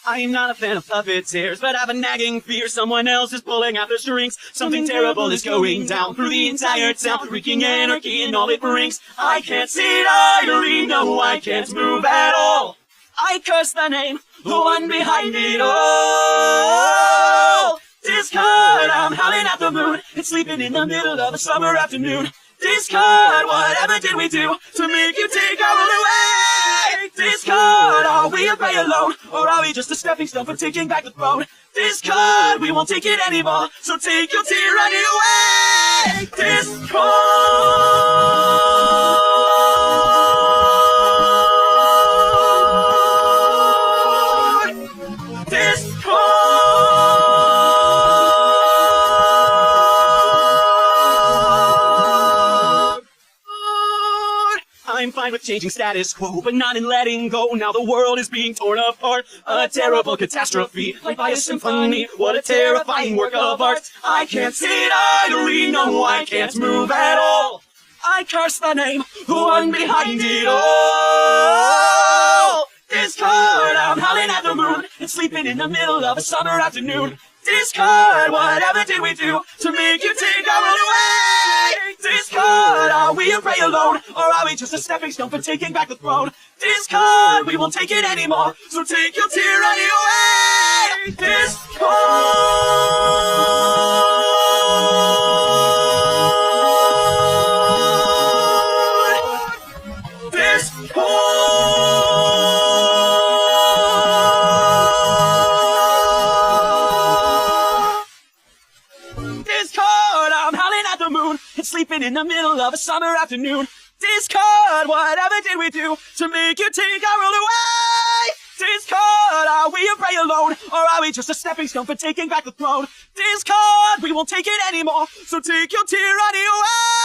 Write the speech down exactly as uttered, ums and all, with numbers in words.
I'm not a fan of puppeteers, but I've a nagging fear someone else is pulling out the strings. Something terrible is going down through the entire town, wreaking anarchy and all it brings. I can't sit idly, no, I can't move at all. I curse the name, the one behind it all. Discord, I'm howling at the moon, it's sleeping in the middle of a summer afternoon. Discord, whatever did we do to make you take our world away? Discord, are we a prey alone, or are we just a stepping stone for taking back the throne? Discord, we won't take it anymore, so take your tyranny away! Discord! I'm fine with changing status quo, but not in letting go. Now the world is being torn apart. A terrible catastrophe, like by a symphony. What a terrifying work of art. I can't sit idly, no, I can't move at all. I curse the name, the one behind it all. Discord, I'm howling at the moon, and sleeping in the middle of a summer afternoon. Discord, whatever did we do to make you take our world away? Discord, are we a prey alone, or are we just a stepping stone for taking back the throne? Discord, we won't take it anymore, so take your tyranny away! Discord! Discord! Discord, I'm howling at the moon, and sleeping in the middle of a summer afternoon. Discord, whatever did we do to make you take our world away? Discord, are we a prey alone, or are we just a stepping stone for taking back the throne? Discord, we won't take it anymore, so take your tyranny away!